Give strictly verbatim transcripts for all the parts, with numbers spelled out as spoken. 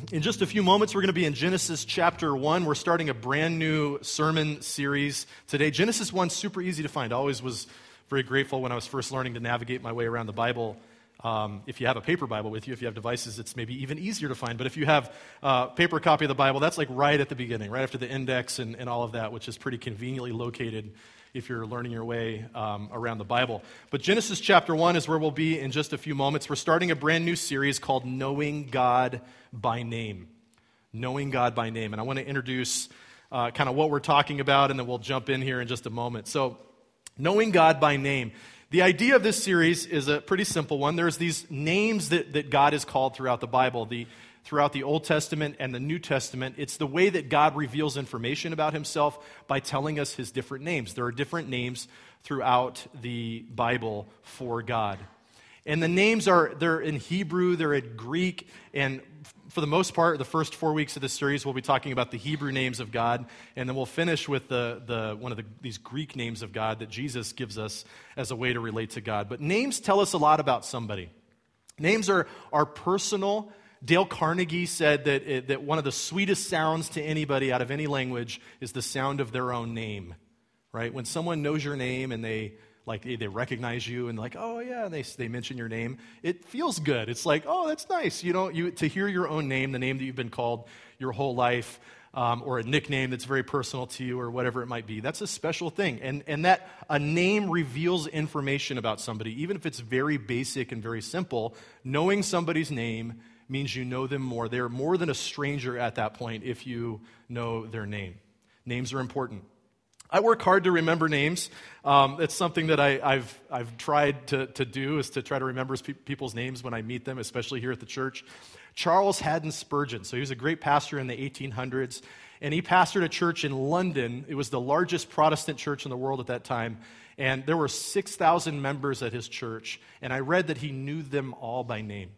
In just a few moments, we're going to be in Genesis chapter one. We're starting a brand new sermon series today. Genesis one is super easy to find. I always was very grateful when I was first learning to navigate my way around the Bible. Um, if you have a paper Bible with you, if you have devices, it's maybe even easier to find. But if you have a paper copy of the Bible, that's like right at the beginning, right after the index and, and all of that, which is pretty conveniently located if you're learning your way um, around the Bible. But Genesis chapter one is where we'll be in just a few moments. We're starting a brand new series called Knowing God by Name. Knowing God by Name. And I want to introduce uh, kind of what we're talking about, and then we'll jump in here in just a moment. So, Knowing God by Name. The idea of this series is a pretty simple one. There's these names that, that God is called throughout the Bible, the, throughout the Old Testament and the New Testament. It's the way that God reveals information about himself by telling us his different names. There are different names throughout the Bible for God. And the names are, they're in Hebrew, they're in Greek, and for the most part, the first four weeks of this series, we'll be talking about the Hebrew names of God, and then we'll finish with the, the one of the, these Greek names of God that Jesus gives us as a way to relate to God. But names tell us a lot about somebody. Names are, are personal. Dale Carnegie said that, it, that one of the sweetest sounds to anybody out of any language is the sound of their own name, right? When someone knows your name and they Like they recognize you and like, oh yeah, and they they mention your name. It feels good. It's like, oh, that's nice. You know, you to hear your own name, the name that you've been called your whole life, um, or a nickname that's very personal to you, or whatever it might be. That's a special thing, and and that a name reveals information about somebody, even if it's very basic and very simple. Knowing somebody's name means you know them more. They're more than a stranger at that point if you know their name. Names are important. I work hard to remember names. Um, it's something that I, I've I've tried to, to do, is to try to remember pe- people's names when I meet them, especially here at the church. Charles Haddon Spurgeon. So he was a great pastor in the eighteen hundreds, and he pastored a church in London. It was the largest Protestant church in the world at that time, and there were six thousand members at his church, and I read that he knew them all by name.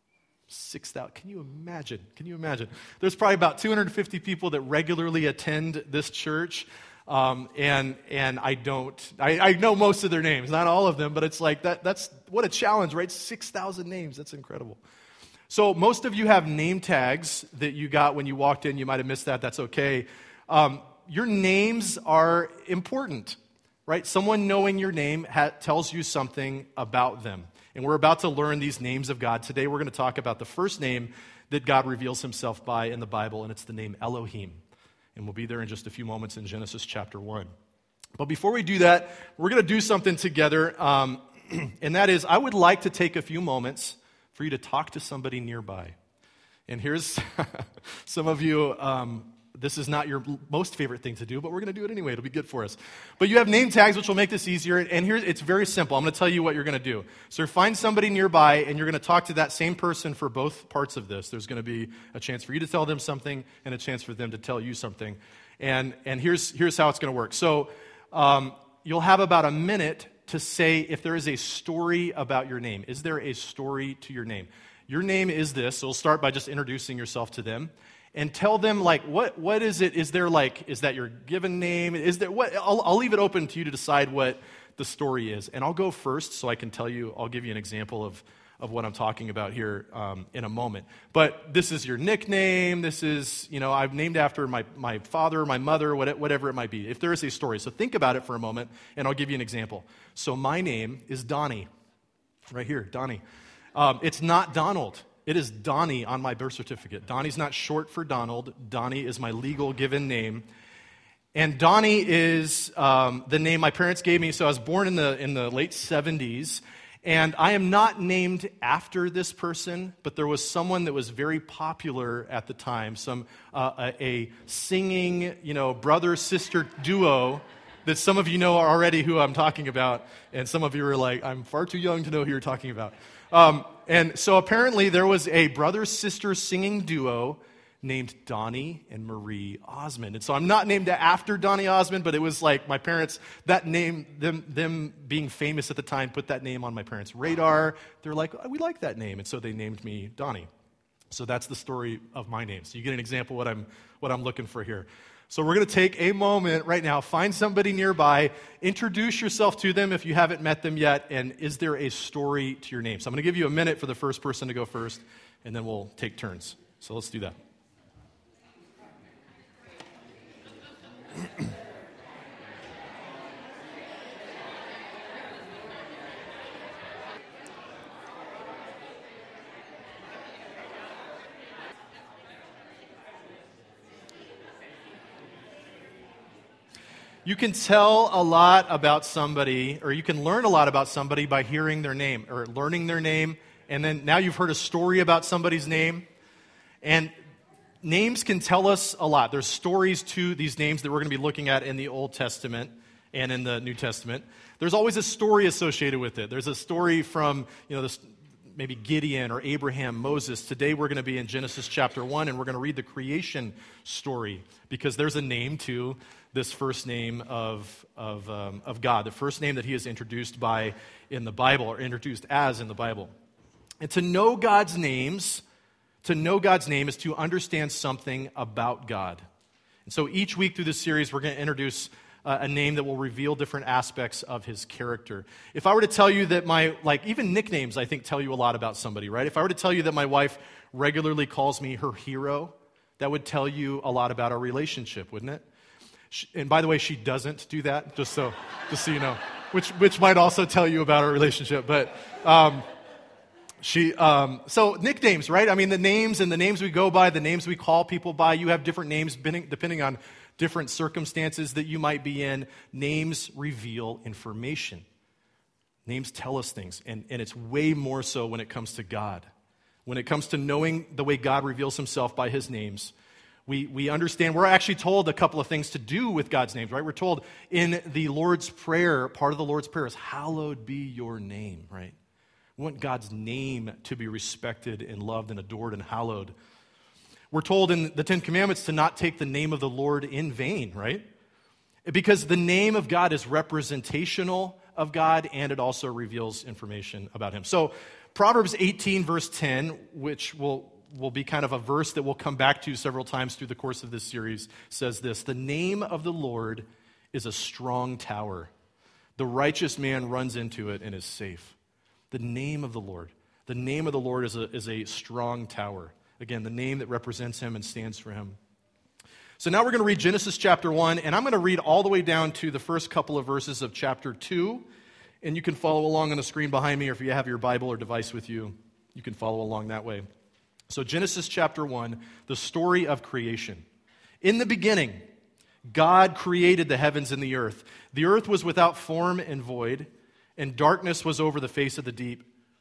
six thousand. Can you imagine? Can you imagine? There's probably about two hundred fifty people that regularly attend this church. Um, and and I don't, I, I know most of their names, not all of them, but it's like, that. that's, what a challenge, right? six thousand names, that's incredible. So most of you have name tags that you got when you walked in. You might have missed that, that's okay. Um, your names are important, right? Someone knowing your name ha- tells you something about them. And we're about to learn these names of God. Today we're going to talk about the first name that God reveals himself by in the Bible, and it's the name Elohim. And we'll be there in just a few moments in Genesis chapter one. But before we do that, we're going to do something together. Um, and that is, I would like to take a few moments for you to talk to somebody nearby. And here's some of you, um, this is not your most favorite thing to do, but we're going to do it anyway. It'll be good for us. But you have name tags, which will make this easier. And here, it's very simple. I'm going to tell you what you're going to do. So find somebody nearby, and you're going to talk to that same person for both parts of this. There's going to be a chance for you to tell them something and a chance for them to tell you something. And and here's here's how it's going to work. So um, you'll have about a minute to say if there is a story about your name. Is there a story to your name? Your name is this. So we'll start by just introducing yourself to them. And tell them, like, what what is it? Is there, like, is that your given name? Is there what? I'll, I'll leave it open to you to decide what the story is. And I'll go first so I can tell you, I'll give you an example of, of what I'm talking about here um, in a moment. But this is your nickname. This is, you know, I've named after my, my father, my mother, whatever it might be. If there is a story. So think about it for a moment, and I'll give you an example. So my name is Donnie. Right here, Donnie. Um, it's not Donald. It is Donnie on my birth certificate. Donnie's not short for Donald. Donnie is my legal given name. And Donnie is um, the name my parents gave me. So I was born in the in the late seventies. And I am not named after this person, but there was someone that was very popular at the time. Some uh, a, a singing, you know, brother-sister duo that some of you know already who I'm talking about. And some of you are like, I'm far too young to know who you're talking about. Um, and so apparently there was a brother-sister singing duo named Donnie and Marie Osmond. And so I'm not named after Donnie Osmond, but it was like my parents, that name, them them being famous at the time, put that name on my parents' radar. They're like, oh, we like that name. And so they named me Donnie. So that's the story of my name. So you get an example of what I'm, what I'm looking for here. So we're going to take a moment right now, find somebody nearby, introduce yourself to them if you haven't met them yet, and is there a story to your name? So I'm going to give you a minute for the first person to go first, and then we'll take turns. So let's do that. You can tell a lot about somebody, or you can learn a lot about somebody by hearing their name, or learning their name, and then now you've heard a story about somebody's name. And names can tell us a lot. There's stories to these names that we're going to be looking at in the Old Testament and in the New Testament. There's always a story associated with it. There's a story from, you know, this maybe Gideon or Abraham, Moses. Today we're going to be in Genesis chapter one, and we're going to read the creation story because there's a name to this first name of, of, um, of God, the first name that he is introduced by in the Bible, or introduced as in the Bible. And to know God's names, to know God's name is to understand something about God. And so each week through this series, we're going to introduce Uh, a name that will reveal different aspects of his character. If I were to tell you that my, like even nicknames, I think tell you a lot about somebody, right? If I were to tell you that my wife regularly calls me her hero, that would tell you a lot about our relationship, wouldn't it? She, and by the way, she doesn't do that, just so, just so you know, which which might also tell you about our relationship. But um, she, um, so nicknames, right? I mean, the names and the names we go by, the names we call people by. You have different names depending on different circumstances that you might be in. Names reveal information. Names tell us things, and, and it's way more so when it comes to God. When it comes to knowing the way God reveals himself by his names, we, we understand, we're actually told a couple of things to do with God's names, right? We're told in the Lord's Prayer, part of the Lord's Prayer is, hallowed be your name, right? We want God's name to be respected and loved and adored and hallowed. We're told in the Ten Commandments to not take the name of the Lord in vain, right? Because the name of God is representational of God, and it also reveals information about him. So Proverbs eighteen, verse ten, which will, will be kind of a verse that we'll come back to several times through the course of this series, says this: the name of the Lord is a strong tower. The righteous man runs into it and is safe. The name of the Lord. The name of the Lord is a, is a strong tower. Again, the name that represents him and stands for him. So now we're going to read Genesis chapter one, and I'm going to read all the way down to the first couple of verses of chapter two, and you can follow along on the screen behind me, or if you have your Bible or device with you, you can follow along that way. So Genesis chapter one, the story of creation. In the beginning, God created the heavens and the earth. The earth was without form and void, and darkness was over the face of the deep.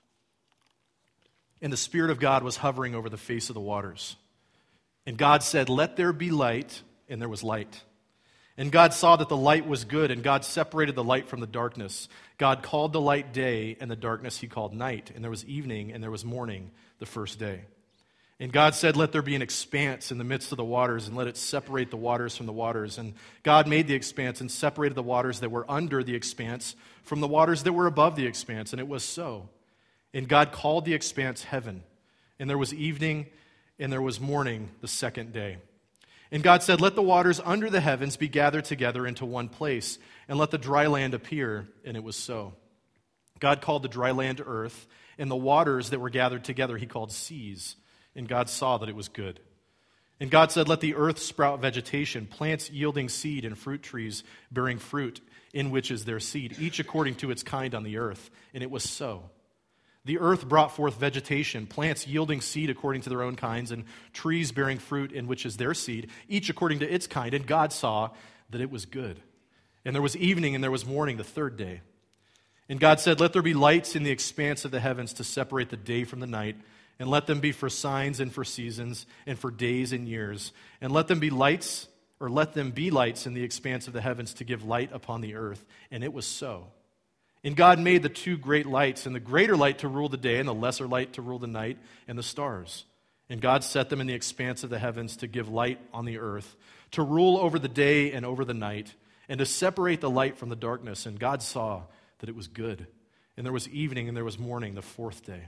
And the Spirit of God was hovering over the face of the waters. And God said, let there be light, and there was light. And God saw that the light was good, and God separated the light from the darkness. God called the light day, and the darkness he called night. And there was evening, and there was morning, the first day. And God said, let there be an expanse in the midst of the waters, and let it separate the waters from the waters. And God made the expanse and separated the waters that were under the expanse from the waters that were above the expanse, and it was so. And God called the expanse heaven. And there was evening, and there was morning the second day. And God said, let the waters under the heavens be gathered together into one place, and let the dry land appear. And it was so. God called the dry land earth, and the waters that were gathered together he called seas. And God saw that it was good. And God said, let the earth sprout vegetation, plants yielding seed, and fruit trees bearing fruit, in which is their seed, each according to its kind on the earth. And it was so. The earth brought forth vegetation, plants yielding seed according to their own kinds, and trees bearing fruit, in which is their seed, each according to its kind. And God saw that it was good. And there was evening, and there was morning the third day. And God said, let there be lights in the expanse of the heavens to separate the day from the night, and let them be for signs and for seasons, and for days and years. And let them be lights, or let them be lights in the expanse of the heavens to give light upon the earth. And it was so. And God made the two great lights, and the greater light to rule the day, and the lesser light to rule the night, and the stars. And God set them in the expanse of the heavens to give light on the earth, to rule over the day and over the night, and to separate the light from the darkness. And God saw that it was good. And there was evening, and there was morning, the fourth day.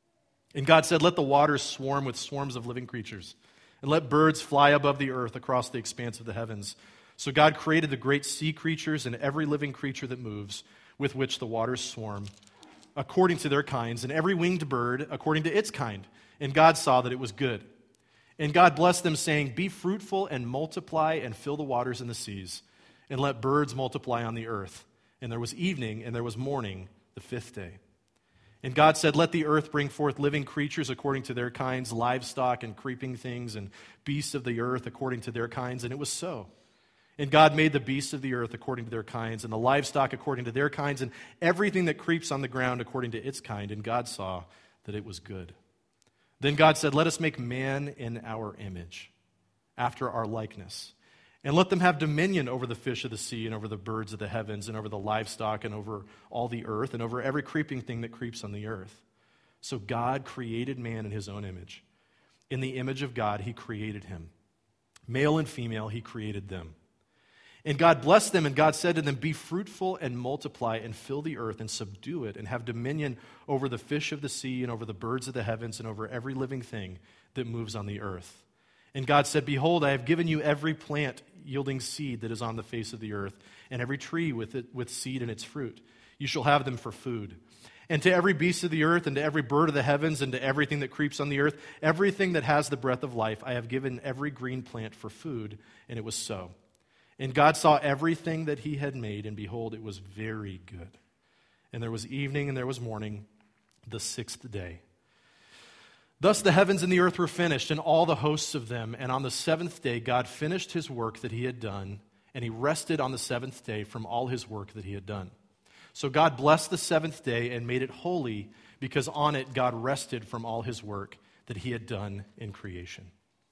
And God said, let the waters swarm with swarms of living creatures, and let birds fly above the earth across the expanse of the heavens. So God created the great sea creatures and every living creature that moves, with which the waters swarm, according to their kinds, and every winged bird according to its kind. And God saw that it was good. And God blessed them, saying, be fruitful and multiply and fill the waters in the seas, and let birds multiply on the earth. And there was evening, and there was morning, the fifth day. And God said, let the earth bring forth living creatures according to their kinds, livestock and creeping things, and beasts of the earth according to their kinds. And it was so. And God made the beasts of the earth according to their kinds, and the livestock according to their kinds, and everything that creeps on the ground according to its kind. And God saw that it was good. Then God said, let us make man in our image, after our likeness, and let them have dominion over the fish of the sea, and over the birds of the heavens, and over the livestock, and over all the earth, and over every creeping thing that creeps on the earth. So God created man in his own image. In the image of God, he created him. Male and female, he created them. And God blessed them, and God said to them, be fruitful and multiply and fill the earth and subdue it and have dominion over the fish of the sea and over the birds of the heavens and over every living thing that moves on the earth. And God said, behold, I have given you every plant yielding seed that is on the face of the earth and every tree with it, with seed in its fruit. You shall have them for food. And to every beast of the earth and to every bird of the heavens and to everything that creeps on the earth, everything that has the breath of life, I have given every green plant for food. And it was so. And God saw everything that he had made, and behold, it was very good. And there was evening and there was morning, the sixth day. Thus the heavens and the earth were finished, and all the hosts of them. And on the seventh day God finished his work that he had done, and he rested on the seventh day from all his work that he had done. So God blessed the seventh day and made it holy, because on it God rested from all his work that he had done in creation.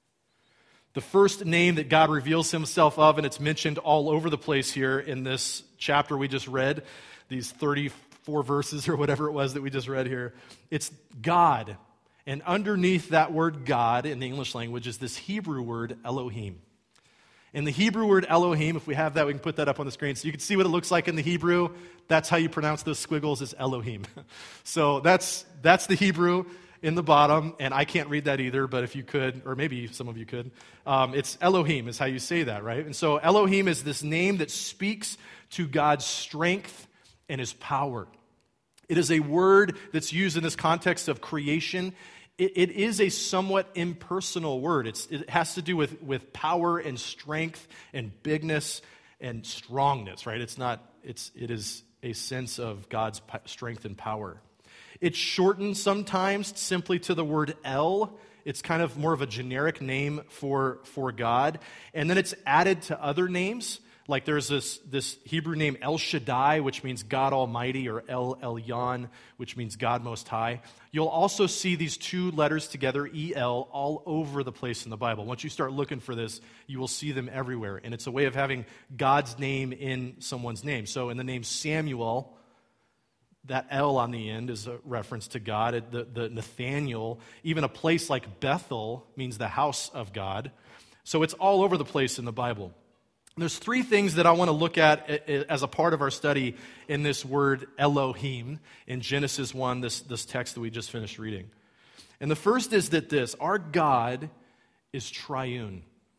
The first name that God reveals himself of, and it's mentioned all over the place here in this chapter we just read, these thirty-four verses or whatever it was that we just read here, it's God. And underneath that word God in the English language is this Hebrew word Elohim. And the Hebrew word Elohim, if we have that, we can put that up on the screen so you can see what it looks like in the Hebrew. That's how you pronounce those squiggles, is Elohim. So that's that's the Hebrew in the bottom, and I can't read that either, but if you could, or maybe some of you could, um, it's Elohim is how you say that, right? And so Elohim is this name that speaks to God's strength and his power. It is a word that's used in this context of creation. It, it is a somewhat impersonal word. It's, it has to do with, with power and strength and bigness and strongness, right? It's not, it's, it is a sense of God's strength and power. It's shortened sometimes simply to the word El. It's kind of more of a generic name for, for God. And then it's added to other names. Like there's this, this Hebrew name El Shaddai, which means God Almighty, or El Elyon, which means God Most High. You'll also see these two letters together, E L, all over the place in the Bible. Once you start looking for this, you will see them everywhere. And it's a way of having God's name in someone's name. So in the name Samuel, that L on the end is a reference to God. The, the Nathaniel, even a place like Bethel, means the house of God. So it's all over the place in the Bible. There's three things that I want to look at as a part of our study in this word Elohim in Genesis one, this, this text that we just finished reading. And the first is that this, our God is triune.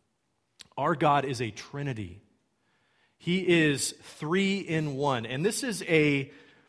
Our God is a Trinity. He is three in one. And this is a,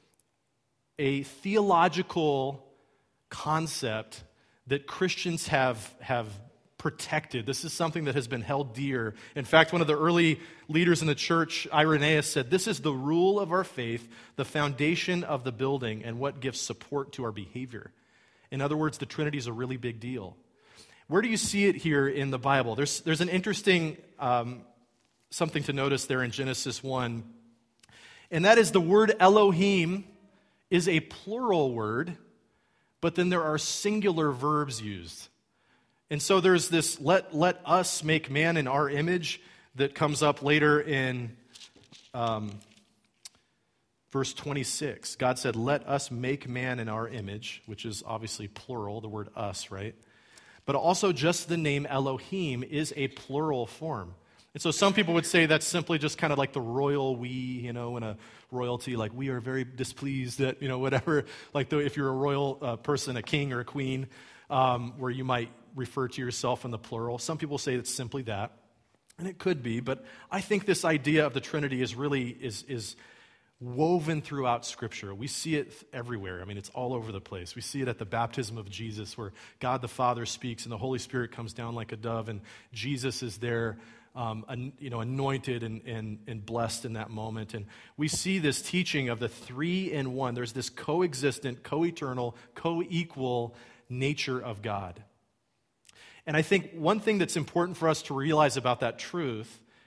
a theological concept that Christians have, have protected. This is something that has been held dear. In fact, one of the early leaders in the church, Irenaeus, said, this is the rule of our faith, the foundation of the building, and what gives support to our behavior. In other words, the Trinity is a really big deal. Where do you see it here in the Bible? There's, there's an interesting um, something to notice there in Genesis one, and that is the word Elohim is a plural word, but then there are singular verbs used. And so there's this, let, let us make man in our image, that comes up later in um, verse twenty-six. God said, let us make man in our image, which is obviously plural, the word us, right? But also just the name Elohim is a plural form. And so some people would say that's simply just kind of like the royal we, you know, in a royalty, like we are very displeased that, you know, whatever, like the, if you're a royal uh, person, a king or a queen, um, where you might refer to yourself in the plural. Some people say it's simply that, and it could be, but I think this idea of the Trinity is really is is woven throughout Scripture. We see it everywhere. I mean, it's all over the place. We see it at the baptism of Jesus, where God the Father speaks and the Holy Spirit comes down like a dove, and Jesus is there, um, an, you know, anointed and, and, and blessed in that moment. And we see this teaching of the three in one. There's this coexistent, co-eternal, co-equal nature of God. And I think one thing that's important for us to realize about that truth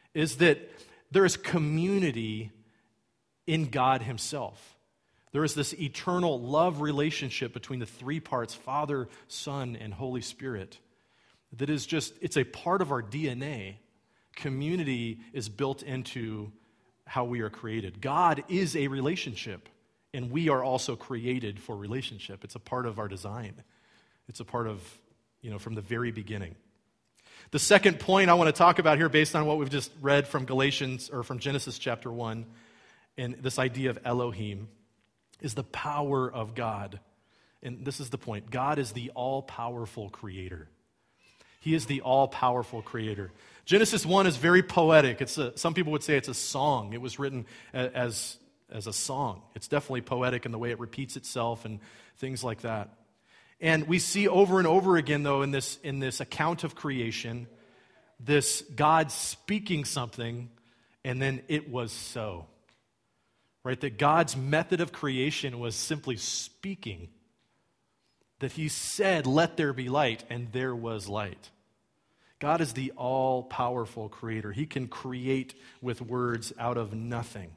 is that there is community in God himself. There is this eternal love relationship between the three parts, Father, Son, and Holy Spirit, that is just, it's a part of our D N A. Community is built into how we are created. God is a relationship, and we are also created for relationship. It's a part of our design. It's a part of, you know, from the very beginning. The second point I want to talk about here, based on what we've just read from Galatians, or from Genesis chapter one, and this idea of Elohim, is the power of God. And this is the point. God is the all-powerful creator. He is the all-powerful creator. Genesis one is very poetic. It's a, some people would say it's a song. It was written as, as a song. It's definitely poetic in the way it repeats itself and things like that. And we see over and over again, though, in this, in this account of creation, this God speaking something, and then it was so. Right? That God's method of creation was simply speaking. That he said, "Let there be light," and there was light. God is the all-powerful creator. He can create with words out of nothing.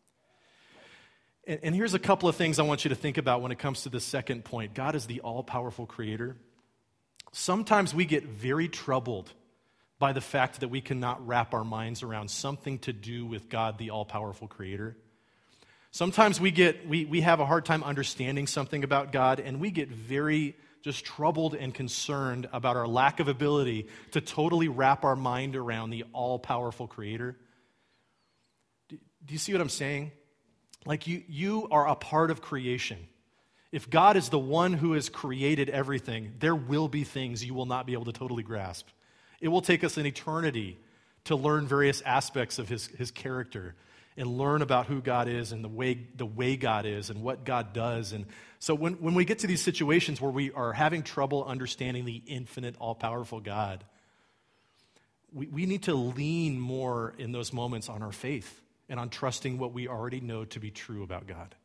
And, and here's a couple of things I want you to think about when it comes to the second point. God is the all-powerful creator. Sometimes we get very troubled by the fact that we cannot wrap our minds around something to do with God, the all-powerful creator. Sometimes we get we, we have a hard time understanding something about God, and we get very just troubled and concerned about our lack of ability to totally wrap our mind around the all-powerful creator. Do, do you see what I'm saying? Like you, you are a part of creation. If God is the one who has created everything, there will be things you will not be able to totally grasp. It will take us an eternity to learn various aspects of his, his character and learn about who God is and the way the way God is and what God does. And so when, when we get to these situations where we are having trouble understanding the infinite, all-powerful God, we, we need to lean more in those moments on our faith and on trusting what we already know to be true about God.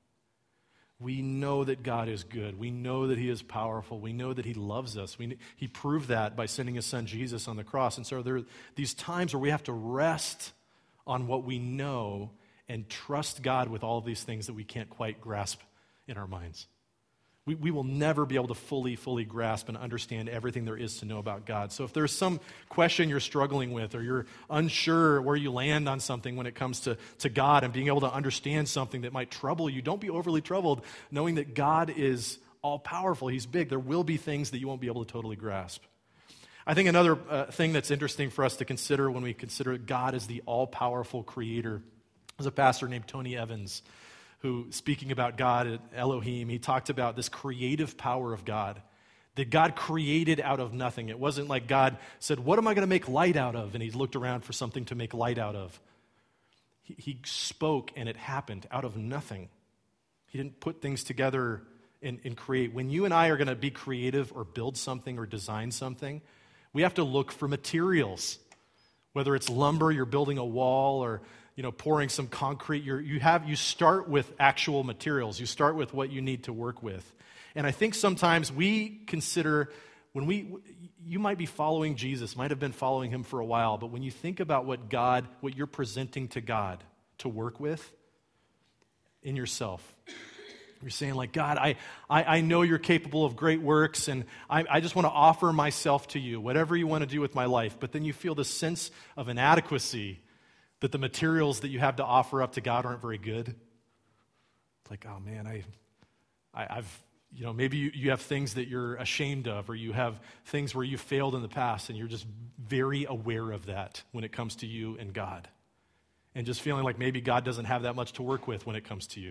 We know that God is good. We know that he is powerful. We know that he loves us. We, he proved that by sending his son Jesus on the cross. And so there are these times where we have to rest on what we know and trust God with all of these things that we can't quite grasp in our minds. We, we will never be able to fully, fully grasp and understand everything there is to know about God. So if there's some question you're struggling with, or you're unsure where you land on something when it comes to, to God and being able to understand something that might trouble you, don't be overly troubled knowing that God is all-powerful. He's big. There will be things that you won't be able to totally grasp. I think another uh, thing that's interesting for us to consider when we consider God as the all-powerful creator is a pastor named Tony Evans, who, speaking about God at Elohim, he talked about this creative power of God, that God created out of nothing. It wasn't like God said, "What am I going to make light out of?" And he looked around for something to make light out of. He, he spoke and it happened out of nothing. He didn't put things together and, and create. When you and I are going to be creative or build something or design something, we have to look for materials. Whether it's lumber, you're building a wall, or you know, pouring some concrete, you're, you have you start with actual materials. You start with what you need to work with. And I think sometimes we consider, when we, you might be following Jesus, might have been following him for a while, but when you think about what God, what you're presenting to God to work with in yourself, you're saying like, "God, I, I, I know you're capable of great works, and I, I just want to offer myself to you, whatever you want to do with my life." But then you feel the sense of inadequacy, that the materials that you have to offer up to God aren't very good. It's like, oh man, I, I, I've, you know, maybe you, you have things that you're ashamed of, or you have things where you failed in the past, and you're just very aware of that when it comes to you and God. And just feeling like maybe God doesn't have that much to work with when it comes to you.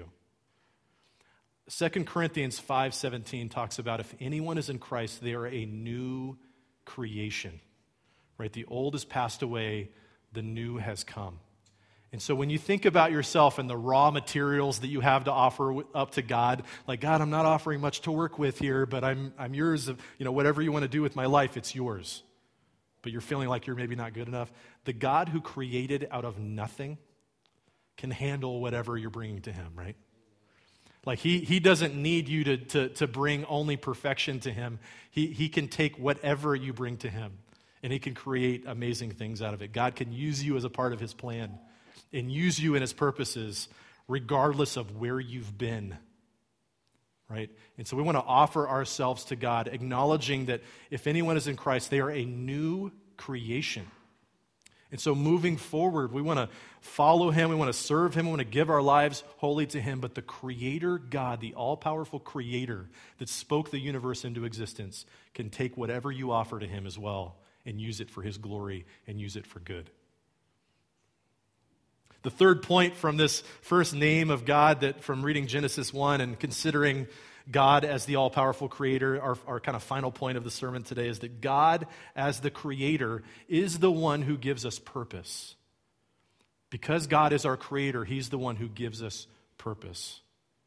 Second Corinthians five seventeen talks about, if anyone is in Christ, they are a new creation. Right? The old has passed away, the new has come. And so when you think about yourself and the raw materials that you have to offer up to God, like, "God, I'm not offering much to work with here, but I'm I'm yours. Of, you know, whatever you want to do with my life, it's yours." But you're feeling like you're maybe not good enough. The God who created out of nothing can handle whatever you're bringing to him, right? Like he he doesn't need you to, to, to bring only perfection to him. He, he can take whatever you bring to him and he can create amazing things out of it. God can use you as a part of his plan and use you in his purposes regardless of where you've been, right? And so we want to offer ourselves to God, acknowledging that if anyone is in Christ, they are a new creation. And so moving forward, we want to follow him, we want to serve him, we want to give our lives wholly to him, but the Creator God, the all-powerful Creator that spoke the universe into existence, can take whatever you offer to him as well and use it for his glory and use it for good. The third point from this first name of God, that from reading Genesis one and considering God as the all-powerful Creator, our, our kind of final point of the sermon today is that God as the Creator is the one who gives us purpose. Because God is our Creator, he's the one who gives us purpose.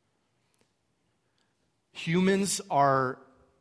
Humans are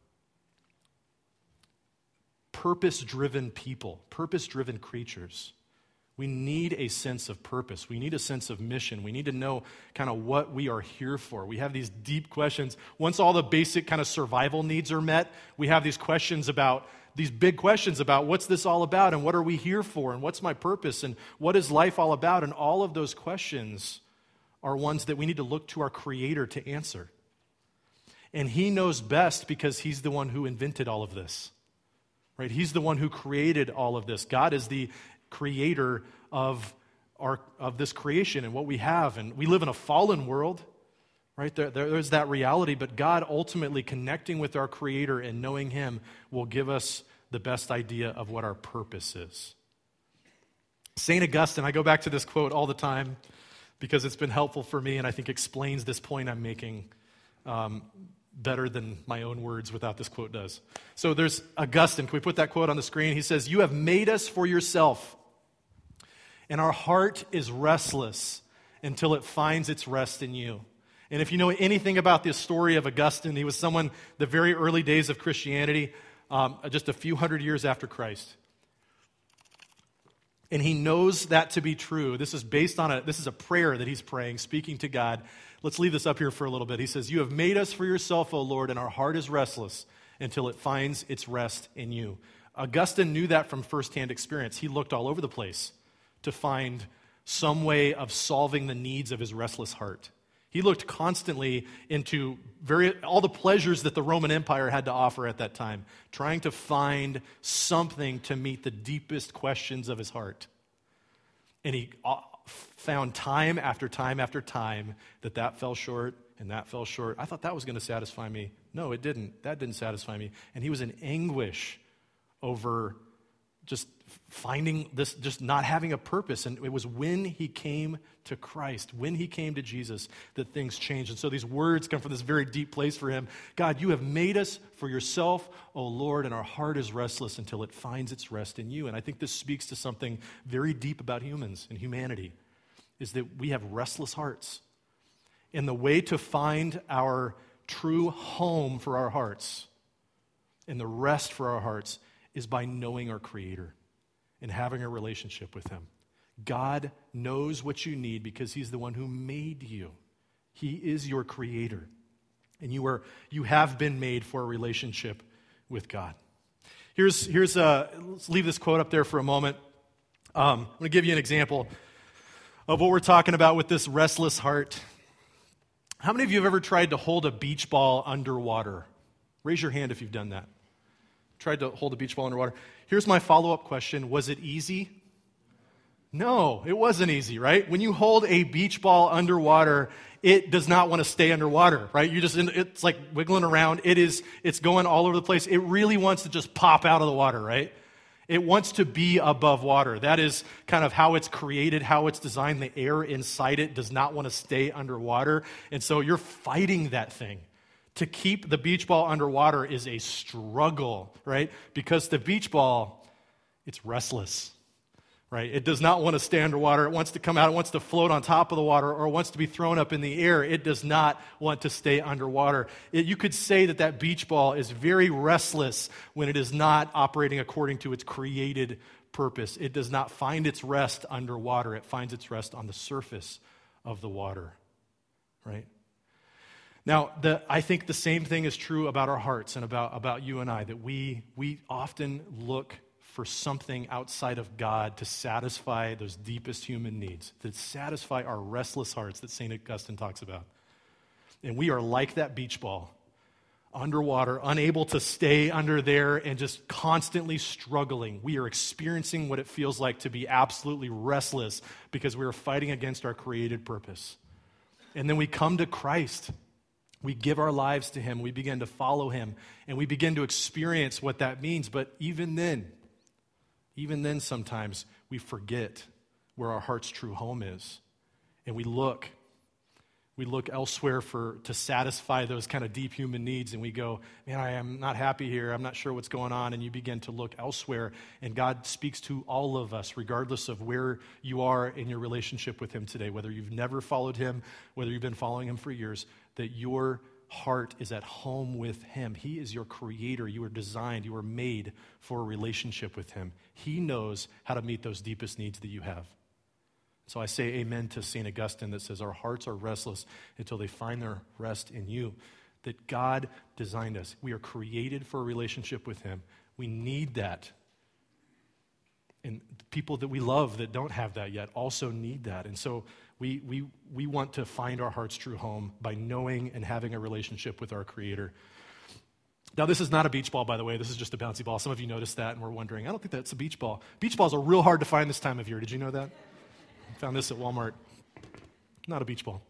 purpose-driven people, purpose-driven creatures. We need a sense of purpose. We need a sense of mission. We need to know kind of what we are here for. We have these deep questions. Once all the basic kind of survival needs are met, we have these questions about, these big questions about what's this all about and what are we here for and what's my purpose and what is life all about? And all of those questions are ones that we need to look to our Creator to answer. And he knows best because he's the one who invented all of this, right? He's the one who created all of this. God is the Creator of our of this creation and what we have, and we live in a fallen world, right? There, there, there's that reality, but God ultimately connecting with our Creator and knowing him will give us the best idea of what our purpose is. Saint Augustine, I go back to this quote all the time because it's been helpful for me and I think explains this point I'm making um, better than my own words without this quote does. So there's Augustine. Can we put that quote on the screen? He says, "You have made us for yourself, and our heart is restless until it finds its rest in you." And if you know anything about the story of Augustine, he was someone, the very early days of Christianity, um, just a few hundred years after Christ. And he knows that to be true. This is based on a, this is a prayer that he's praying, speaking to God. Let's leave this up here for a little bit. He says, "You have made us for yourself, O Lord, and our heart is restless until it finds its rest in you." Augustine knew that from firsthand experience. He looked all over the place to find some way of solving the needs of his restless heart. He looked constantly into very all the pleasures that the Roman Empire had to offer at that time, trying to find something to meet the deepest questions of his heart. And he found time after time after time that that fell short and that fell short. I thought that was going to satisfy me. No, it didn't. That didn't satisfy me. And he was in anguish over just finding this, just not having a purpose. And it was when he came to Christ, when he came to Jesus, that things changed. And so these words come from this very deep place for him. God, you have made us for yourself, O Lord, and our heart is restless until it finds its rest in you. And I think this speaks to something very deep about humans and humanity, is that we have restless hearts. And the way to find our true home for our hearts and the rest for our hearts is by knowing our Creator and having a relationship with him. God knows what you need because he's the one who made you. He is your Creator. And you are you have been made for a relationship with God. Here's, here's a, let's leave this quote up there for a moment. Um, I'm going to give you an example of what we're talking about with this restless heart. How many of you have ever tried to hold a beach ball underwater? Raise your hand if you've done that. Tried to hold a beach ball underwater. Here's my follow-up question. Was it easy? No, it wasn't easy, right? When you hold a beach ball underwater, it does not want to stay underwater, right? You just, it's like wiggling around. It is, it's going all over the place. It really wants to just pop out of the water, right? It wants to be above water. That is kind of how it's created, how it's designed. The air inside it does not want to stay underwater. And so you're fighting that thing. To keep the beach ball underwater is a struggle, right? Because the beach ball, it's restless, right? It does not want to stay underwater. It wants to come out. It wants to float on top of the water or wants to be thrown up in the air. It does not want to stay underwater. It, you could say that that beach ball is very restless when it is not operating according to its created purpose. It does not find its rest underwater. It finds its rest on the surface of the water, right? Now, the, I think the same thing is true about our hearts and about, about you and I, that we, we often look for something outside of God to satisfy those deepest human needs, to satisfy our restless hearts that Saint Augustine talks about. And we are like that beach ball, underwater, unable to stay under there and just constantly struggling. We are experiencing what it feels like to be absolutely restless because we are fighting against our created purpose. And then we come to Christ. We give our lives to him. We begin to follow him. And we begin to experience what that means. But even then, even then sometimes we forget where our heart's true home is. And we look. We look elsewhere for to satisfy those kind of deep human needs, and we go, man, I am not happy here. I'm not sure what's going on. And you begin to look elsewhere, and God speaks to all of us, regardless of where you are in your relationship with him today, whether you've never followed him, whether you've been following him for years, that your heart is at home with him. He is your creator. You are designed, you are made for a relationship with him. He knows how to meet those deepest needs that you have. So I say amen to Saint Augustine that says our hearts are restless until they find their rest in you, that God designed us. We are created for a relationship with him. We need that. And people that we love that don't have that yet also need that. And so we we we want to find our heart's true home by knowing and having a relationship with our Creator. Now, this is not a beach ball, by the way. This is just a bouncy ball. Some of you noticed that and were wondering, I don't think that's a beach ball. Beach balls are real hard to find this time of year. Did you know that? Found this at Walmart. Not a beach ball.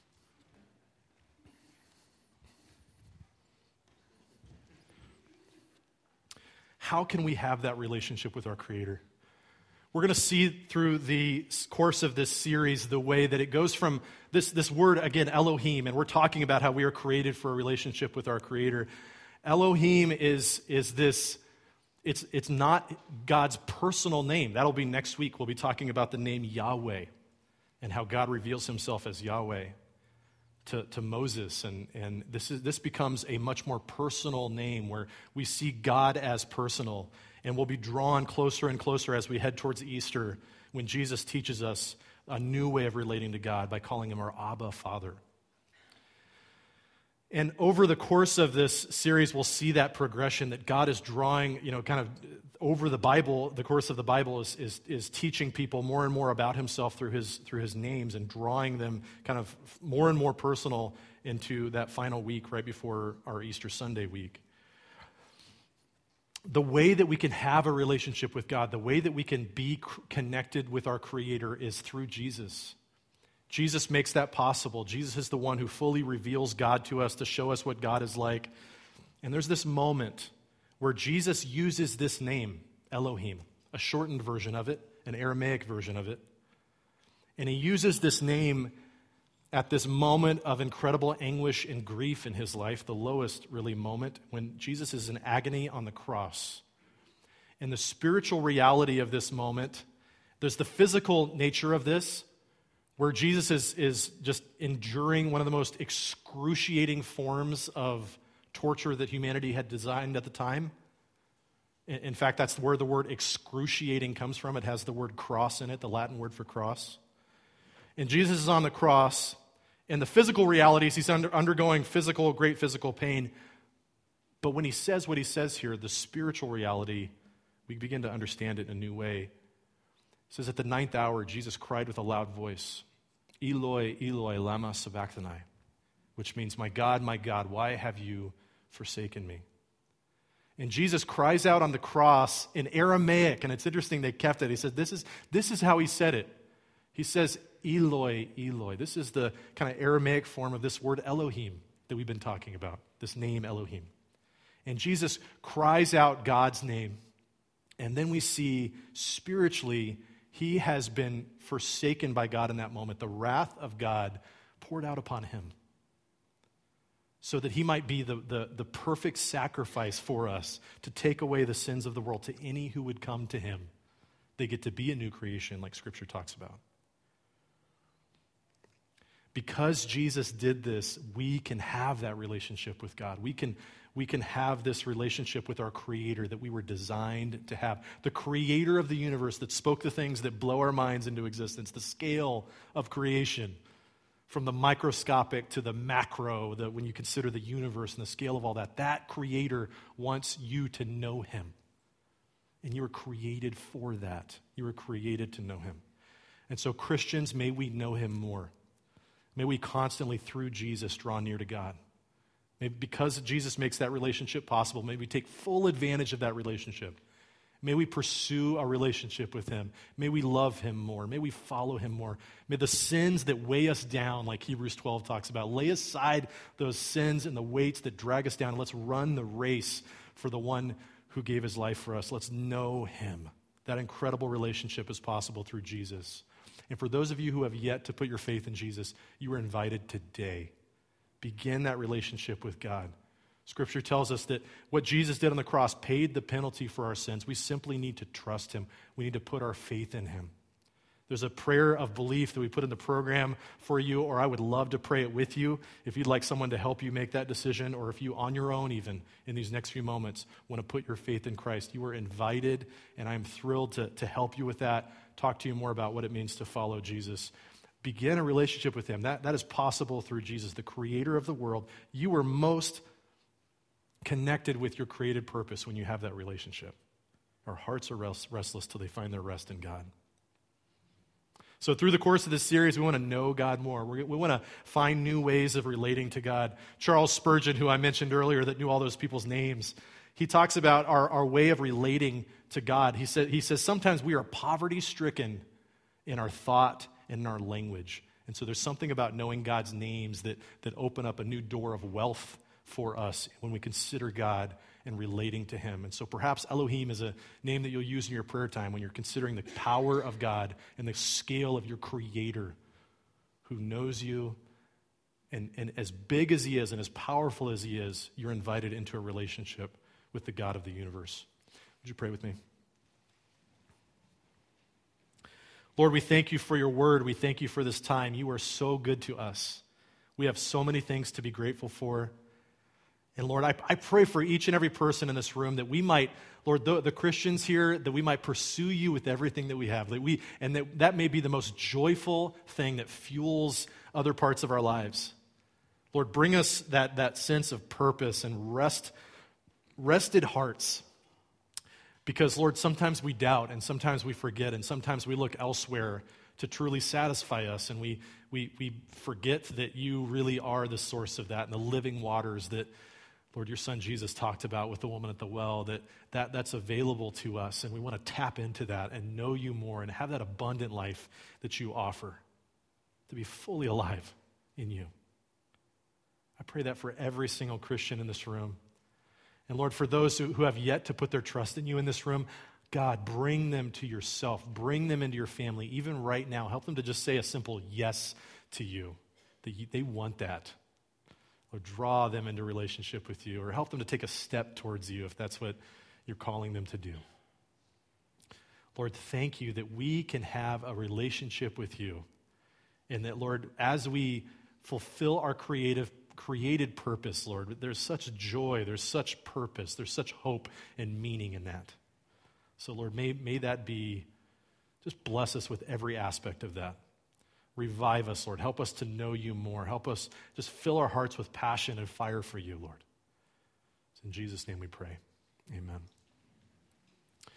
How can we have that relationship with our Creator? We're going to see through the course of this series the way that it goes from this, this word, again, Elohim, and we're talking about how we are created for a relationship with our Creator. Elohim is, is this, it's, it's not God's personal name. That'll be next week. We'll be talking about the name Yahweh and how God reveals himself as Yahweh to, to Moses. And, and this, is, this becomes a much more personal name where we see God as personal. And we'll be drawn closer and closer as we head towards Easter when Jesus teaches us a new way of relating to God by calling him our Abba Father. And over the course of this series, we'll see that progression that God is drawing, you know, kind of over the Bible, the course of the Bible is, is, is teaching people more and more about himself through his, through his names and drawing them kind of more and more personal into that final week right before our Easter Sunday week. The way that we can have a relationship with God, the way that we can be c- connected with our Creator is through Jesus. Jesus makes that possible. Jesus is the one who fully reveals God to us to show us what God is like. And there's this moment where Jesus uses this name, Elohim, a shortened version of it, an Aramaic version of it. And he uses this name at this moment of incredible anguish and grief in his life, the lowest, really, moment, when Jesus is in agony on the cross. And the spiritual reality of this moment, there's the physical nature of this, where Jesus is, is just enduring one of the most excruciating forms of torture that humanity had designed at the time. In, in fact, that's where the word excruciating comes from. It has the word cross in it, the Latin word for cross. And Jesus is on the cross. And the physical realities, he's under, undergoing physical, great physical pain. But when he says what he says here, the spiritual reality, we begin to understand it in a new way. It says, at the ninth hour, Jesus cried with a loud voice, Eloi, Eloi, lama sabachthani, which means, my God, my God, why have you forsaken me? And Jesus cries out on the cross in Aramaic, and it's interesting they kept it. He said, this is, this is how he said it. He says, Eloi, Eloi. This is the kind of Aramaic form of this word Elohim that we've been talking about, this name Elohim. And Jesus cries out God's name, and then we see spiritually he has been forsaken by God in that moment. The wrath of God poured out upon him so that he might be the, the, the perfect sacrifice for us to take away the sins of the world to any who would come to him. They get to be a new creation like Scripture talks about. Because Jesus did this, we can have that relationship with God. We can, we can have this relationship with our Creator that we were designed to have. The Creator of the universe that spoke the things that blow our minds into existence, the scale of creation, from the microscopic to the macro, the, when you consider the universe and the scale of all that, that Creator wants you to know him. And you were created for that. You were created to know him. And so Christians, may we know him more. May we constantly, through Jesus, draw near to God. Maybe because Jesus makes that relationship possible, may we take full advantage of that relationship. May we pursue a relationship with him. May we love him more. May we follow him more. May the sins that weigh us down, like Hebrews twelve talks about, lay aside those sins and the weights that drag us down. And let's run the race for the one who gave his life for us. Let's know him. That incredible relationship is possible through Jesus. And for those of you who have yet to put your faith in Jesus, you are invited today. Begin that relationship with God. Scripture tells us that what Jesus did on the cross paid the penalty for our sins. We simply need to trust him. We need to put our faith in him. There's a prayer of belief that we put in the program for you, or I would love to pray it with you if you'd like someone to help you make that decision, or if you on your own even in these next few moments want to put your faith in Christ. You are invited, and I'm thrilled to, to help you with that, talk to you more about what it means to follow Jesus. Begin a relationship with him. That, that is possible through Jesus, the creator of the world. You are most connected with your created purpose when you have that relationship. Our hearts are rest, restless till they find their rest in God. So through the course of this series, we want to know God more. We're, we want to find new ways of relating to God. Charles Spurgeon, who I mentioned earlier, that knew all those people's names, he talks about our, our way of relating to God. He, said, he says, sometimes we are poverty-stricken in our thought and in our language. And so there's something about knowing God's names that, that open up a new door of wealth for us when we consider God and relating to him. And so perhaps Elohim is a name that you'll use in your prayer time when you're considering the power of God and the scale of your creator who knows you. And, and as big as he is and as powerful as he is, you're invited into a relationship with the God of the universe. Would you pray with me? Lord, we thank you for your word. We thank you for this time. You are so good to us. We have so many things to be grateful for. And Lord, I, I pray for each and every person in this room that we might, Lord, the, the Christians here, that we might pursue you with everything that we have. That we, and that, that may be the most joyful thing that fuels other parts of our lives. Lord, bring us that, that sense of purpose and rest, rested hearts. Because, Lord, sometimes we doubt and sometimes we forget and sometimes we look elsewhere to truly satisfy us, and we, we, we forget that you really are the source of that and the living waters that, Lord, your son Jesus talked about with the woman at the well, that, that that's available to us, and we want to tap into that and know you more and have that abundant life that you offer, to be fully alive in you. I pray that for every single Christian in this room. And Lord, for those who, who have yet to put their trust in you in this room, God, bring them to yourself. Bring them into your family, even right now. Help them to just say a simple yes to you. They, they want that. Or draw them into relationship with you, or help them to take a step towards you if that's what you're calling them to do. Lord, thank you that we can have a relationship with you, and that, Lord, as we fulfill our creative created purpose, Lord, there's such joy, there's such purpose, there's such hope and meaning in that. So, Lord, may, may that be, just bless us with every aspect of that. Revive us, Lord. Help us to know you more. Help us just fill our hearts with passion and fire for you, Lord. It's in Jesus' name we pray. Amen.